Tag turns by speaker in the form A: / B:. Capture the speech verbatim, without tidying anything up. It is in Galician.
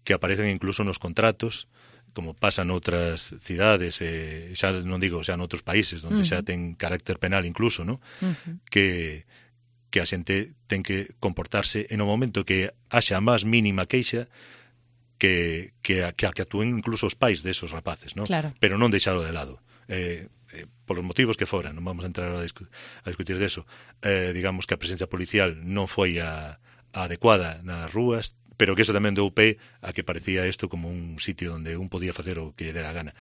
A: que aparecen incluso nos contratos, como pasa noutras cidades, eh, xa non digo xa noutros países, onde uh-huh. xa ten carácter penal incluso, ¿no? Uh-huh. que que a xente ten que comportarse en o momento que haxa a máis mínima queixa que, que, que, que actúen incluso os pais desos rapaces, ¿no?
B: Claro.
A: Pero non deixalo de lado. Eh, eh, por os motivos que foran, non vamos a entrar a, discu a discutir deso. Eh, digamos que a presencia policial non foi a, a adecuada nas rúas, pero que eso tamén deu pé a que parecía isto como un sitio onde un podía facer o que lle dera a gana.